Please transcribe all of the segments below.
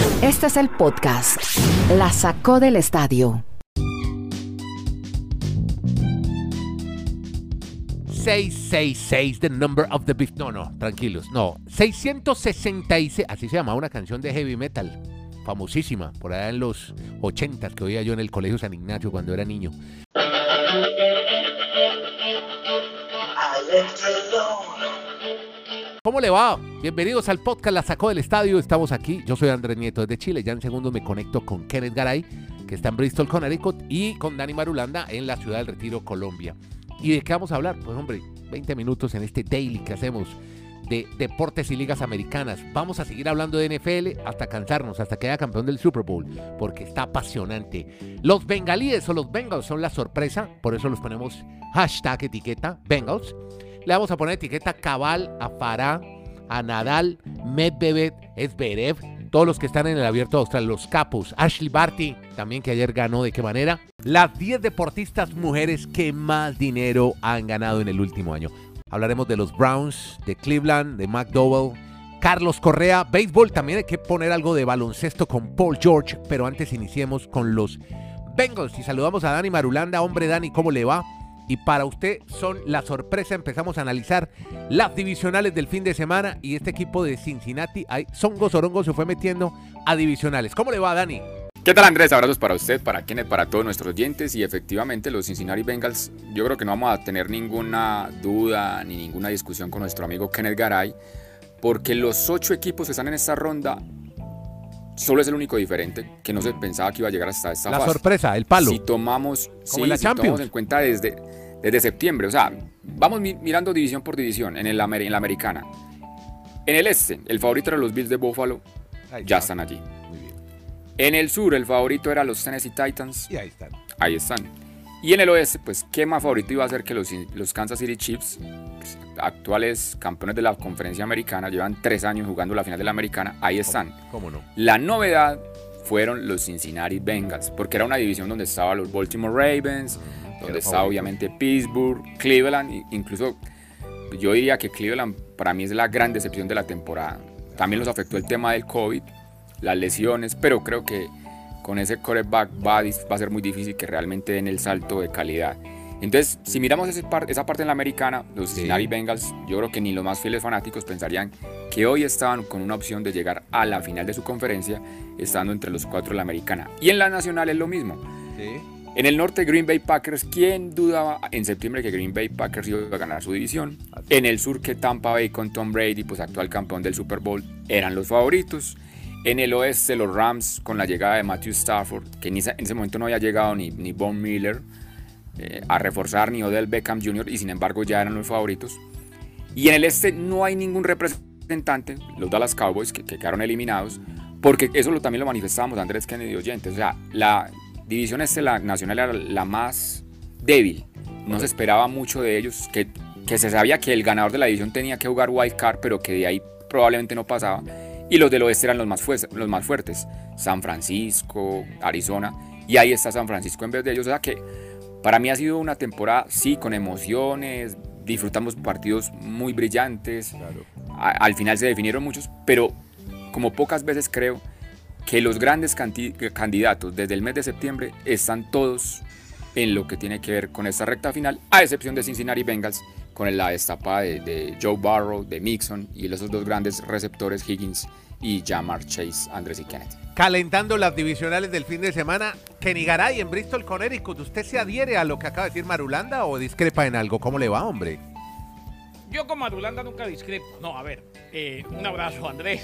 Este es el podcast. La sacó del estadio. 666, the number of the beast. No, tranquilos. No, 666. Así se llama una canción de heavy metal. Famosísima, por allá en los 80s, que oía yo en el Colegio San Ignacio cuando era niño. ¿Cómo le va? Bienvenidos al podcast La Sacó del Estadio. Estamos aquí, yo soy Andrés Nieto desde Chile. Ya en segundos me conecto con Kenneth Garay, que está en Bristol, Connecticut, y con Dani Marulanda en la ciudad del Retiro, Colombia. ¿Y de qué vamos a hablar? Pues hombre, 20 minutos en este daily que hacemos de deportes y ligas americanas. Vamos a seguir hablando de NFL hasta cansarnos, hasta que haya campeón del Super Bowl, porque está apasionante. Los bengalíes o los Bengals son la sorpresa, por eso los ponemos hashtag etiqueta Bengals. Le vamos a poner etiqueta cabal a Farah, a Nadal, Medvedev, Zverev, todos los que están en el Abierto de Australia, los capos, Ashley Barty, también que ayer ganó, ¿de qué manera? Las 10 deportistas mujeres que más dinero han ganado en el último año. Hablaremos de los Browns, de Cleveland, de McDowell, Carlos Correa, béisbol, también hay que poner algo de baloncesto con Paul George, pero antes iniciemos con los Bengals y saludamos a Dani Marulanda. Hombre, Dani, ¿cómo le va? Y para usted son la sorpresa. Empezamos a analizar las divisionales del fin de semana y este equipo de Cincinnati, Songo Sorongo se fue metiendo a divisionales. ¿Cómo le va, Dani? ¿Qué tal, Andrés? Abrazos para usted, para Kenneth, para todos nuestros oyentes. Y efectivamente los Cincinnati Bengals, yo creo que no vamos a tener ninguna duda ni ninguna discusión con nuestro amigo Kenneth Garay, porque los 8 equipos que están en esta ronda solo es el único diferente, que no se pensaba que iba a llegar hasta esta fase. La sorpresa, el palo. Si tomamos, como en la Champions, tomamos en cuenta desde septiembre, o sea, vamos mirando división por división en la americana. En el este, el favorito era los Bills de Buffalo, ya están allí. Muy bien. En el sur, el favorito era los Tennessee Titans. Y ahí están. Ahí están. Y en el oeste, pues, ¿qué más favorito iba a ser que los Kansas City Chiefs, actuales campeones de la conferencia americana, llevan 3 años jugando la final de la americana? Ahí están. ¿Cómo no? La novedad fueron los Cincinnati Bengals, porque era una división donde estaban los Baltimore Ravens, donde estaba obviamente Pittsburgh, Cleveland, incluso yo diría que Cleveland para mí es la gran decepción de la temporada. También los afectó el tema del COVID, las lesiones, pero creo que con ese quarterback va a ser muy difícil que realmente den el salto de calidad. Entonces, si miramos esa parte en la americana, los Cincinnati Bengals, yo creo que ni los más fieles fanáticos pensarían que hoy estaban con una opción de llegar a la final de su conferencia, estando entre los 4 de la americana. Y en la nacional es lo mismo. Sí. En el norte, Green Bay Packers, ¿quién dudaba en septiembre que Green Bay Packers iba a ganar su división? En el sur, que Tampa Bay con Tom Brady, pues actual campeón del Super Bowl, eran los favoritos. En el oeste, los Rams, con la llegada de Matthew Stafford, que en ese momento no había llegado ni Von Miller a reforzar, ni Odell Beckham Jr., y sin embargo ya eran los favoritos. Y en el este no hay ningún representante, los Dallas Cowboys, que quedaron eliminados, porque eso también lo manifestábamos Andrés Kennedy oyentes. O sea, la división la nacional era la más débil. No se esperaba mucho de ellos, que se sabía que el ganador de la división tenía que jugar wild card, pero que de ahí probablemente no pasaba. Y los del oeste eran los más fuertes, San Francisco, Arizona, y ahí está San Francisco en vez de ellos. O sea que para mí ha sido una temporada, sí, con emociones, disfrutamos partidos muy brillantes, claro. Al final se definieron muchos, pero como pocas veces creo que los grandes candidatos desde el mes de septiembre están todos en lo que tiene que ver con esta recta final, a excepción de Cincinnati Bengals, con la destapada de Joe Burrow, de Mixon y esos 2 grandes receptores, Higgins y Ja'Marr Chase, Andrés y Kenneth. Calentando las divisionales del fin de semana, Kenny Garay en Bristol, Connecticut. ¿Usted se adhiere a lo que acaba de decir Marulanda o discrepa en algo? ¿Cómo le va, hombre? Yo con Marulanda nunca discrepo. No, a ver, un abrazo, Andrés.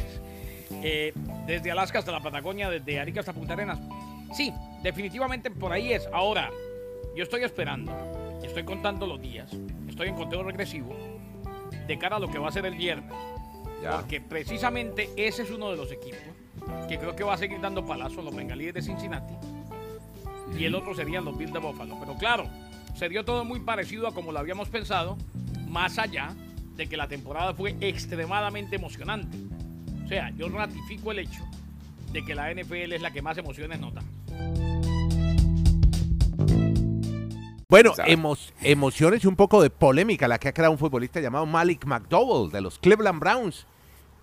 Desde Alaska hasta la Patagonia, desde Arica hasta Punta Arenas. Sí, definitivamente por ahí es. Ahora, yo estoy esperando, estoy contando los días, estoy en conteo regresivo de cara a lo que va a ser el viernes. Ya. Porque precisamente ese es uno de los equipos que creo que va a seguir dando palazos a los bengalíes de Cincinnati. Y el otro serían los Bills de Buffalo. Pero claro, se dio todo muy parecido a como lo habíamos pensado, más allá de que la temporada fue extremadamente emocionante. O sea, yo ratifico el hecho de que la NFL es la que más emociones nota. Bueno, emociones y un poco de polémica la que ha creado un futbolista llamado Malik McDowell de los Cleveland Browns,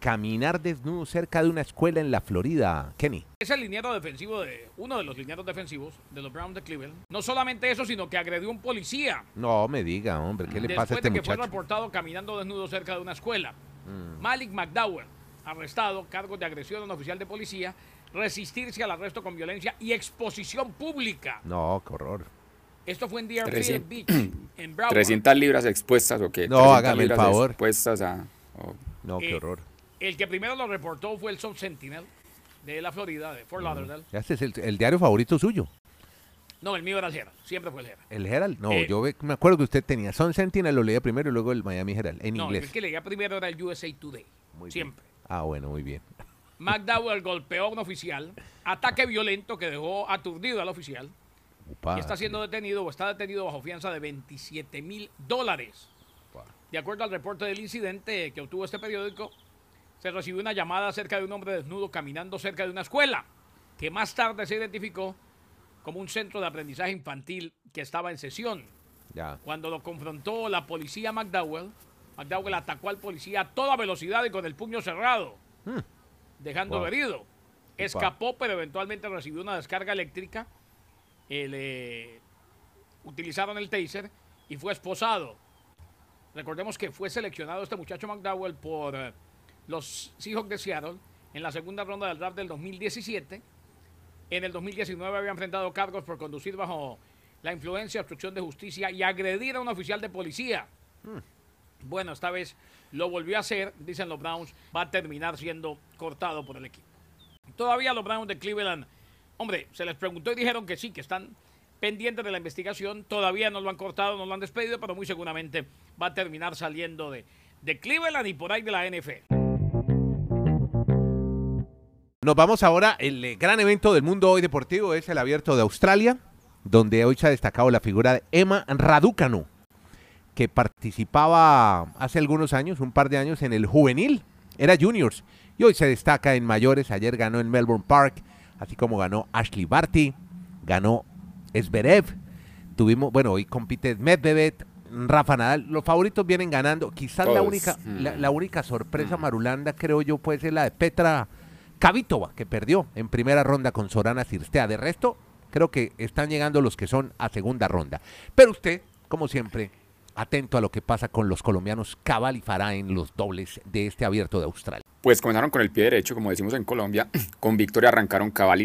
caminar desnudo cerca de una escuela en la Florida, Kenny. Es el liniero defensivo uno de los linieros defensivos de los Browns de Cleveland. No solamente eso, sino que agredió a un policía. No me diga, hombre, ¿qué le pasa a este Después de que fue muchacho? reportado caminando desnudo cerca de una escuela. Malik McDowell, arrestado, cargos de agresión a un oficial de policía, resistirse al arresto con violencia y exposición pública. No, qué horror. Esto fue en Deerfield 300 Beach, en Broward. 300 libras expuestas o qué? No, 300 hágame el libras favor. expuestas a... No, qué horror. El que primero lo reportó fue el Sun Sentinel de la Florida, de Fort Lauderdale. Este es el diario favorito suyo. No, el mío era el Herald, siempre fue el Herald. ¿El Herald? No, Eh, me acuerdo que usted tenía Sun Sentinel, lo leía primero y luego el Miami Herald, en No, inglés. el que leía primero era el USA Today, Muy bien. siempre. Ah, bueno, muy bien. McDowell golpeó a un oficial, ataque violento que dejó aturdido al oficial Upa, y está siendo detenido o está detenido bajo fianza de $27,000. upa. De acuerdo al reporte del incidente que obtuvo este periódico, se recibió una llamada acerca de un hombre desnudo caminando cerca de una escuela, que más tarde se identificó como un centro de aprendizaje infantil que estaba en sesión. Ya. Cuando lo confrontó la policía McDowell atacó al policía a toda velocidad y con el puño cerrado, dejándolo Wow. herido. Escapó, pero eventualmente recibió una descarga eléctrica. Le utilizaron el taser y fue esposado. Recordemos que fue seleccionado este muchacho McDowell por los Seahawks de Seattle en la segunda ronda del draft del 2017. En el 2019 había enfrentado cargos por conducir bajo la influencia, obstrucción de justicia y agredir a un oficial de policía. Bueno, esta vez lo volvió a hacer, dicen los Browns, va a terminar siendo cortado por el equipo. Todavía los Browns de Cleveland, hombre, se les preguntó y dijeron que sí, que están pendientes de la investigación, todavía no lo han cortado, no lo han despedido, pero muy seguramente va a terminar saliendo de Cleveland y por ahí de la NFL. Nos vamos ahora, el gran evento del mundo hoy deportivo es el Abierto de Australia, donde hoy se ha destacado la figura de Emma Raducanu, que participaba hace algunos años, un par de años, en el juvenil, era juniors, y hoy se destaca en mayores. Ayer ganó en Melbourne Park, así como ganó Ashley Barty, ganó Zverev, hoy compite Medvedev, Rafa Nadal, los favoritos vienen ganando. Quizás Todos. la única sorpresa marulanda, creo yo, puede ser la de Petra Kvitova, que perdió en primera ronda con Sorana Cirstea. De resto, creo que están llegando los que son a segunda ronda. Pero usted, como siempre, atento a lo que pasa con los colombianos Cabal y Farah en los dobles de este Abierto de Australia. Pues comenzaron con el pie derecho, como decimos en Colombia. Con victoria arrancaron Cabal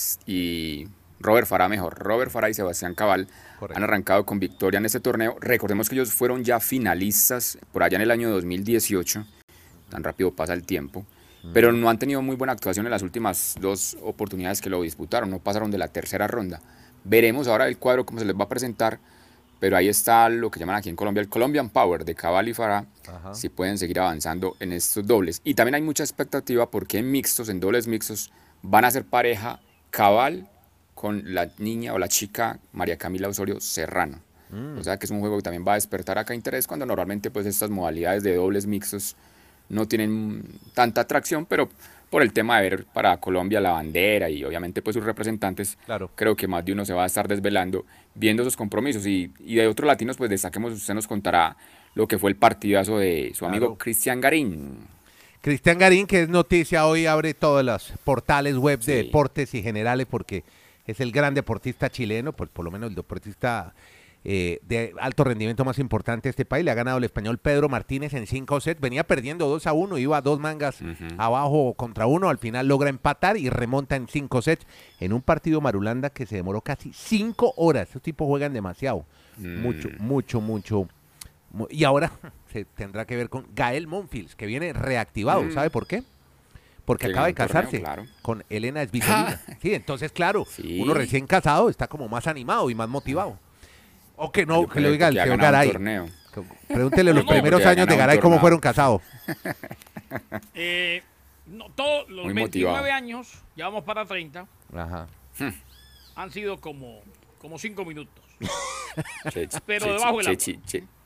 y Robert Farah mejor. Robert Farah y Sebastián Cabal han arrancado con victoria en este torneo. Recordemos que ellos fueron ya finalistas por allá en el año 2018. Tan rápido pasa el tiempo. Pero no han tenido muy buena actuación en las últimas dos oportunidades que lo disputaron. No pasaron de la tercera ronda. Veremos ahora el cuadro cómo se les va a presentar. Pero ahí está lo que llaman aquí en Colombia el Colombian Power de Cabal y Farah. Si pueden seguir avanzando en estos dobles. Y también hay mucha expectativa porque en dobles mixtos, van a ser pareja Cabal con la niña o la chica María Camila Osorio Serrano. O sea que es un juego que también va a despertar acá interés cuando normalmente pues estas modalidades de dobles mixtos no tienen tanta atracción, pero por el tema de ver para Colombia la bandera y obviamente pues sus representantes, Claro. creo que más de uno se va a estar desvelando viendo esos compromisos. Y de otros latinos pues destaquemos, usted nos contará lo que fue el partidazo de su amigo Cristian Garín. Cristian Garín, que es noticia hoy, abre todos los portales web de Sí. deportes y generales porque es el gran deportista chileno, pues por lo menos el deportista de alto rendimiento más importante de este país. Le ha ganado el español Pedro Martínez en 5 sets. Venía perdiendo 2-1, iba a 2 mangas abajo contra 1. Al final logra empatar y remonta en 5 sets en un partido marulanda que se demoró casi 5 horas. Estos tipos juegan demasiado. Mucho. Y ahora se tendrá que ver con Gael Monfils, que viene reactivado. ¿Sabe por qué? Porque Que acaba de ganó el torneo, casarse claro. con Elena Svitolina. Sí, entonces, claro, Sí. uno recién casado está como más animado y más motivado. O que no, Yo que lo creo diga el que ha señor ganado un Garay. torneo. Pregúntele los No, primeros porque ha años de ganado un Garay cómo torneo. fueron casados. No, todos los Muy 29 motivado. años, ya vamos para 30, Ajá. han sido como 5 minutos. Pero debajo del agua.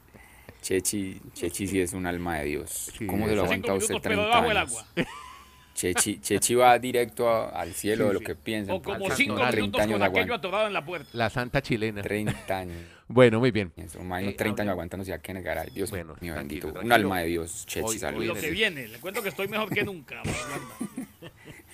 Chechi sí es un alma de Dios. Sí, ¿Cómo se lo eso. 5 aguanta usted minutos, pero 30 debajo del años? agua. Chechi va directo al cielo de lo que piensan. O como Alcanzó 5 a 30 minutos años con aquello aguanta. atorado en la puerta. La santa chilena. 30 años. Bueno, muy bien. Eso, imagino 30 años aguantándose a Kenneth Garay. Dios Bueno, mío, tranquilo, bendito. Un tranquilo. alma de Dios, Chechi, Hoy- Y salud. lo que viene, le cuento que estoy mejor que nunca. Yolanda.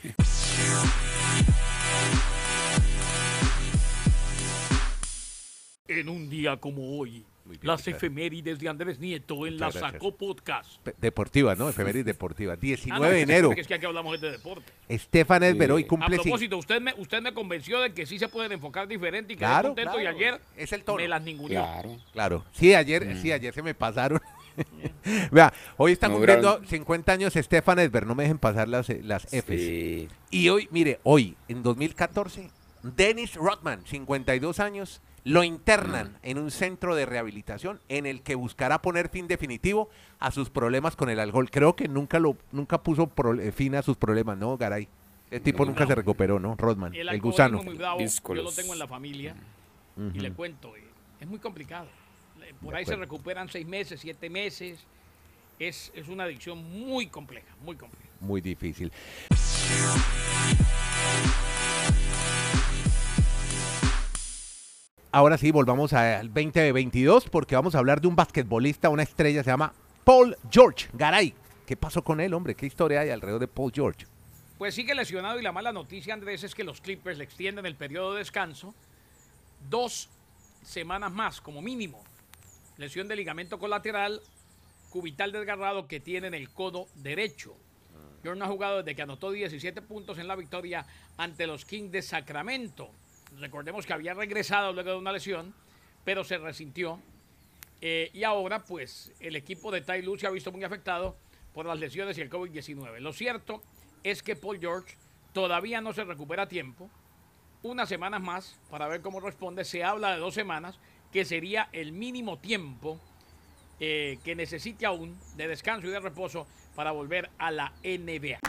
En un día como hoy, Muy bien, las muchas- efemérides de Andrés Nieto en la Muchas gracias. Sacó Podcast. Deportivas, ¿no? Efemérides deportivas. Ah, 19 no, de enero. porque es que aquí hablamos de deporte. Estefan Edber hoy Sí. A cumple propósito, usted me convenció de que sí se pueden enfocar diferente y quedé Claro, contento claro. y ayer Es el tono. me las ninguneó. Claro. Claro. Sí, ayer se me pasaron. Vea, hoy está No, cumpliendo gran- 50 años Estefan Edber. No me dejen pasar las Fs. Sí. Y hoy, mire, hoy, en 2014, Dennis Rodman, 52 años, lo internan en un centro de rehabilitación en el que buscará poner fin definitivo a sus problemas con el alcohol. Creo que nunca puso fin a sus problemas, ¿no, Garay? El tipo nunca se recuperó, ¿no? Rodman, el alcoholismo gusano. es muy bravo, yo lo Díscolos. tengo en la familia y le cuento, es muy complicado. Por ahí se recuperan 6 meses, 7 meses. Es una adicción muy compleja, muy compleja. Muy difícil. Ahora sí, volvamos al 2022 porque vamos a hablar de un basquetbolista, una estrella, se llama Paul George. Garay, ¿qué pasó con él, hombre? ¿Qué historia hay alrededor de Paul George? Pues sigue lesionado y la mala noticia, Andrés, es que los Clippers le extienden el periodo de descanso 2 semanas más, como mínimo. Lesión de ligamento colateral, cubital desgarrado que tiene en el codo derecho. George no ha jugado desde que anotó 17 puntos en la victoria ante los Kings de Sacramento. Recordemos que había regresado luego de una lesión, pero se resintió. Y ahora, pues, el equipo de Ty Lue se ha visto muy afectado por las lesiones y el COVID-19. Lo cierto es que Paul George todavía no se recupera a tiempo. Unas semanas más para ver cómo responde. Se habla de 2 semanas, que sería el mínimo tiempo que necesite aún de descanso y de reposo para volver a la NBA.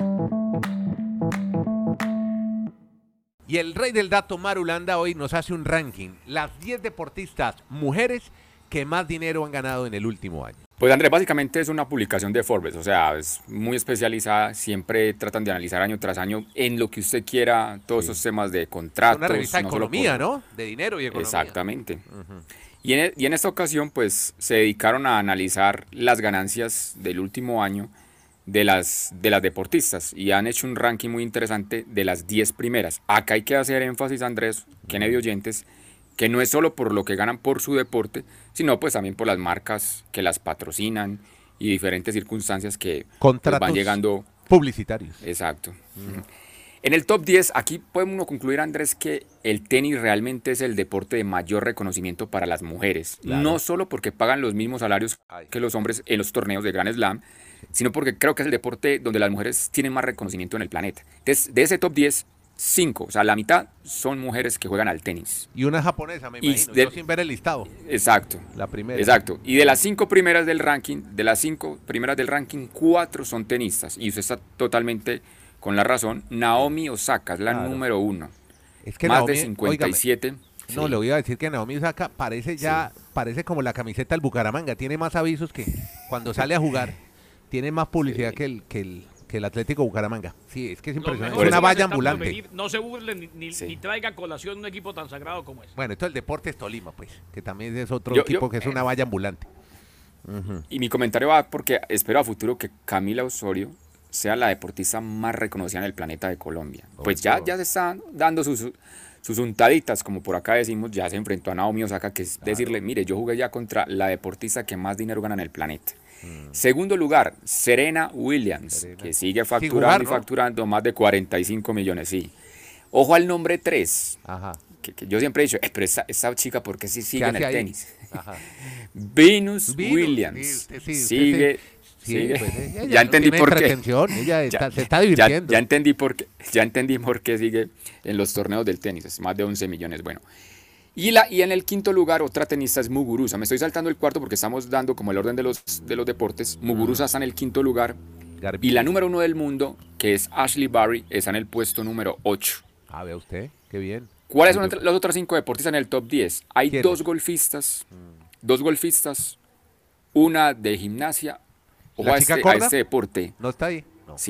Y el rey del dato, Marulanda, hoy nos hace un ranking. Las 10 deportistas mujeres que más dinero han ganado en el último año. Pues Andrés, básicamente es una publicación de Forbes, o sea, es muy especializada, siempre tratan de analizar año tras año en lo que usted quiera, todos esos temas de contratos. Una revista de no solo economía, por- ¿no? De dinero y economía. Exactamente. Y en esta ocasión, pues, se dedicaron a analizar las ganancias del último año de las deportistas y han hecho un ranking muy interesante de las 10 primeras. Acá hay que hacer énfasis, Andrés, Kennedy oyentes, que no es solo por lo que ganan por su deporte, sino pues también por las marcas que las patrocinan y diferentes circunstancias que pues, Contratos van llegando. publicitarios. Exacto. En el top 10, aquí podemos concluir, Andrés, que el tenis realmente es el deporte de mayor reconocimiento para las mujeres. Claro. No solo porque pagan los mismos salarios que los hombres en los torneos de Grand Slam, sino porque creo que es el deporte donde las mujeres tienen más reconocimiento en el planeta. Entonces, de ese top 10, 5, o sea, la mitad son mujeres que juegan al tenis. Y una japonesa, me Y imagino, de- yo sin ver el listado. Exacto. La primera. Exacto. Y de las 5 primeras del ranking, 4 son tenistas. Y usted está totalmente con la razón. Naomi Osaka es la Claro. número 1. Es que Más Naomi, de 57. No, Sí. le voy a decir que Naomi Osaka parece como la camiseta del Bucaramanga, tiene más avisos que cuando sale a jugar, tiene más publicidad que el Atlético Bucaramanga. Sí, es que es Los impresionante, mejores es una valla están por ambulante. venir. No se burlen ni Sí. traiga a colación un equipo tan sagrado como es. Bueno, esto el Deportes Tolima, pues, que también es otro Yo- equipo yo- que es una valla ambulante. Y mi comentario va porque espero a futuro que Camila Osorio sea la deportista más reconocida en el planeta de Colombia. Pues ya se están dando sus untaditas, como por acá decimos, ya se enfrentó a Naomi Osaka, que es decirle, mire, yo jugué ya contra la deportista que más dinero gana en el planeta. Segundo lugar, Serena Williams, que sigue facturando jugar, y ¿no? facturando más de 45 millones, sí. Ojo al nombre 3, Ajá. que yo siempre he dicho, pero esa chica, ¿por qué sí sigue en hace el ahí? tenis? Ajá. Venus Venus, Williams sí, usted sigue. Sí, sigue. pues, ella Ya no entendí tiene por qué. entretención, ella Ya- se está divirtiendo. Ya entendí por qué sigue en los torneos del tenis, es más de 11 millones. Bueno, y en el quinto lugar, otra tenista es Muguruza. Me estoy saltando el cuarto porque estamos dando como el orden de los deportes. Muguruza está en el quinto lugar. Garbi- Y la número 1 del mundo, que es Ashley Barry, está en el puesto número 8. Ah, vea usted, qué bien. ¿Cuáles son las otras 5 deportistas en el top 10? Hay ¿Quiénes? dos golfistas, una de gimnasia. Ojo ¿La a chica a gorda? este deporte. ¿No está ahí? No. Sí,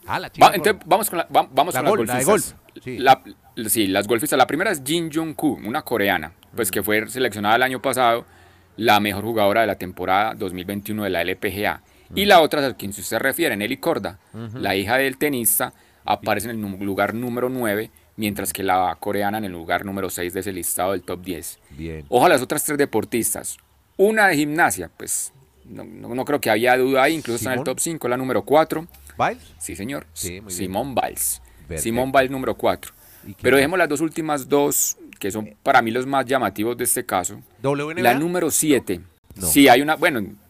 Ah, la chica. Entonces vamos con, vamos La con gol, las la de golfistas. golf, sí. Sí, las golfistas. La primera es Jin Jung-koo, una coreana, pues que fue seleccionada el año pasado la mejor jugadora de la temporada 2021 de la LPGA. Y la otra, a quien se refiere, Nelly Korda, la hija del tenista, aparece en el lugar número 9, mientras que la coreana en el lugar número 6 de ese listado del top 10. Bien. Ojo a las otras 3 deportistas. Una de gimnasia, pues no creo que había duda ahí, incluso está en el top 5, la número 4. ¿Biles? Sí, señor. Sí, muy bien. Simone Biles. Perfecto. Simone Biles número 4. Pero dejemos las dos últimas dos, que son para mí los más llamativos de este caso. ¿WNBA? La número 7. No. Sí, hay una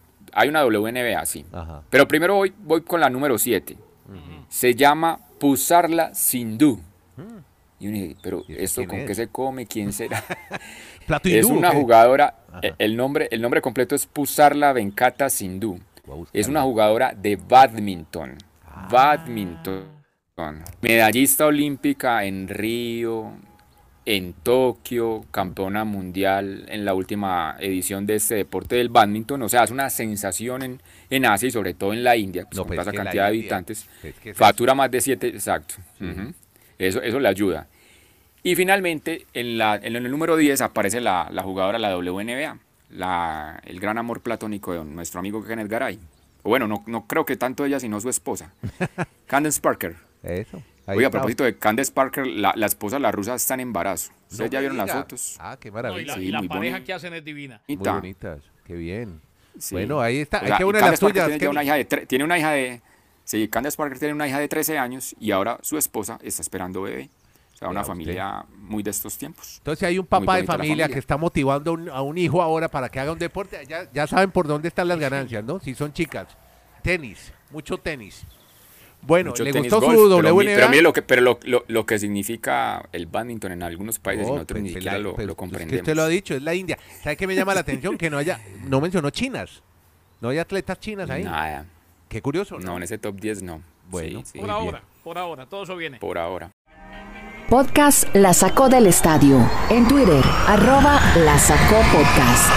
WNBA, sí. Ajá. Pero primero voy con la número 7. Se llama Pusarla Sindhu. Y uno dice, pero ¿Y esto quién con es? qué se come, quién será. ¿Plato Es hindú, una o qué? jugadora, Ajá. el nombre completo es Pusarla Venkata Sindhu. Voy a buscarla. Es una jugadora de badminton. Badminton. Medallista olímpica en Río, en Tokio, campeona mundial en la última edición de este deporte del badminton. O sea, es una sensación en Asia y sobre todo en la India, pues, No, con pues esa que la cantidad de India, habitantes. es que es Factura más de 7, exacto. Eso le ayuda. Y finalmente, en el número 10 aparece la jugadora de la WNBA, el gran amor platónico de nuestro amigo Kenneth Garay. O bueno, no creo que tanto ella, sino su esposa, Candace Parker. Eso. Ahí Oye, a está. propósito de Candace Parker, la esposa de la rusa está en embarazo. ¿Ustedes ya me vieron las diga. fotos? Ah, qué No, y maravilla. la, Sí, y la muy pareja bonito. que hacen es divina. Muy Bonita. bonitas. Qué bien. Sí. Bueno, ahí está. O Hay sea, que y una de las Candace Parker tuyas. tiene ya Kenny. una hija tiene una hija de... Sí, Candace Parker tiene una hija de 13 años y ahora su esposa está esperando bebé. O sea, una Vea familia muy de estos tiempos. Entonces hay un papá de bonita la familia familia. que está motivando a un hijo ahora para que haga un deporte. Ya saben por dónde están las ganancias, ¿no? Si son chicas. Tenis, mucho tenis. Bueno, Mucho ¿le tenis, gustó golf, su pero WNBA? Pero mire lo que significa el badminton en algunos países y nosotros ni siquiera lo Es que comprendemos. usted lo ha dicho, es la India. ¿Sabe qué me llama la atención? Que no mencionó chinas. No hay atletas chinas ahí. Nada, Qué curioso, ¿no? no, en ese top 10 no. Bueno, Sí, sí, Por ahora, todo eso viene. por ahora. Podcast La Sacó del Estadio. En Twitter, @La Sacó Podcast.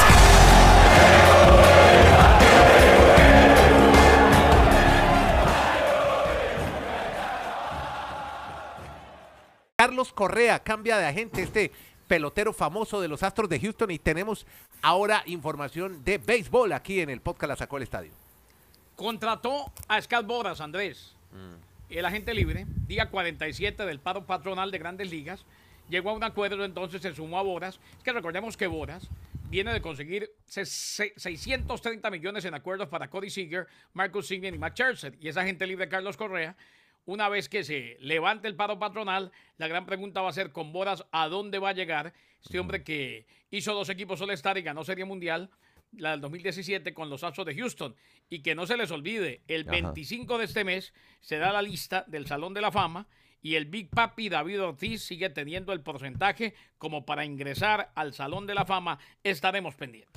Carlos Correa cambia de agente, este pelotero famoso de los Astros de Houston, y tenemos ahora información de béisbol aquí en el podcast La Sacó del Estadio. Contrató a Scott Boras, Andrés, el agente libre, día 47 del paro patronal de Grandes Ligas. Llegó a un acuerdo, entonces se sumó a Boras. Es que recordemos que Boras viene de conseguir 630 millones en acuerdos para Cody Seager, Marcus Semien y Matt Scherzer. Y esa agente libre, Carlos Correa, una vez que se levante el paro patronal, la gran pregunta va a ser con Boras, ¿a dónde va a llegar? Este hombre que hizo 2 equipos All-Star y ganó Serie Mundial, la del 2017 con los Astros de Houston. Y que no se les olvide, el 25 de este mes se da la lista del Salón de la Fama y el Big Papi David Ortiz sigue teniendo el porcentaje como para ingresar al Salón de la Fama. Estaremos pendientes.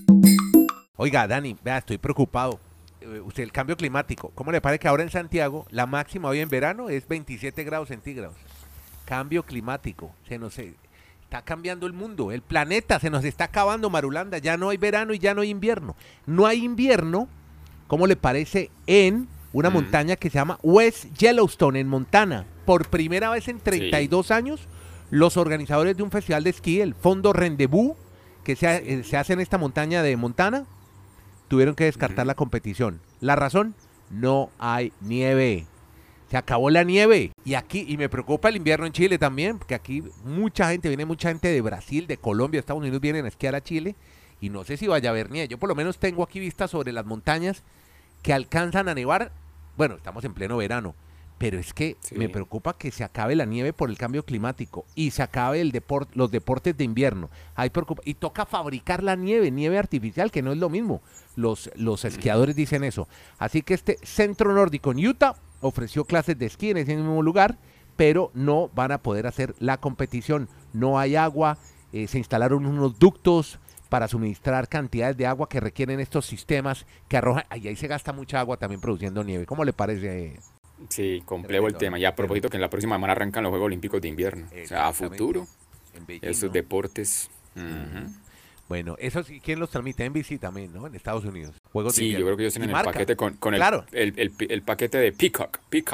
Oiga, Dani, vea, estoy preocupado. Usted, el cambio climático, ¿cómo le parece que ahora en Santiago la máxima hoy en verano es 27 grados centígrados? Cambio climático, está cambiando el mundo, el planeta se nos está acabando, Marulanda, ya no hay verano y ya no hay invierno. No hay invierno, ¿cómo le parece? En una montaña que se llama West Yellowstone, en Montana. Por primera vez en 32 años, los organizadores de un festival de esquí, el Fondo Rendezvous, que se hace en esta montaña de Montana, tuvieron que descartar la competición. ¿La razón? No hay nieve. Se acabó la nieve. Y me preocupa el invierno en Chile también, porque aquí viene mucha gente de Brasil, de Colombia, Estados Unidos, vienen a esquiar a Chile, y no sé si vaya a haber nieve. Yo por lo menos tengo aquí vistas sobre las montañas que alcanzan a nevar. Bueno, estamos en pleno verano, pero es que me preocupa que se acabe la nieve por el cambio climático y se acabe los deportes de invierno. Y toca fabricar la nieve artificial, que no es lo mismo. Los esquiadores dicen eso. Así que este centro nórdico en Utah ofreció clases de esquí en ese mismo lugar, pero no van a poder hacer la competición. No hay agua, se instalaron unos ductos para suministrar cantidades de agua que requieren estos sistemas que arrojan. Ahí se gasta mucha agua también produciendo nieve. ¿Cómo le parece? Sí, complejo el tema. Y a propósito que en la próxima semana arrancan los Juegos Olímpicos de Invierno. O sea, a futuro, En Beijing, esos ¿no? deportes. Bueno, eso sí, ¿quién los transmite? NBC también, ¿no? En Estados Unidos. Juegos de Sí, yo invierno. creo que ellos tienen Y el marca. paquete con Claro. el paquete de Peacock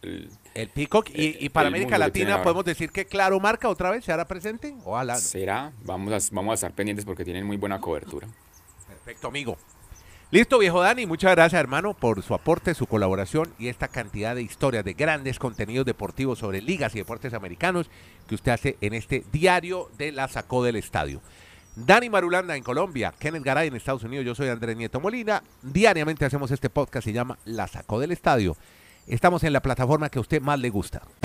El Peacock. Y para el América mundo que tiene Latina ahora. podemos decir que Claro Marca otra vez se hará presente. Ojalá. ¿Será? Vamos a estar pendientes porque tienen muy buena cobertura. Perfecto, amigo. Listo, viejo Dani. Muchas gracias, hermano, por su aporte, su colaboración y esta cantidad de historias, de grandes contenidos deportivos sobre ligas y deportes americanos que usted hace en este diario de La Sacó del Estadio. Dani Marulanda en Colombia, Kenneth Garay en Estados Unidos, yo soy Andrés Nieto Molina. Diariamente hacemos este podcast, se llama La Sacó del Estadio. Estamos en la plataforma que a usted más le gusta.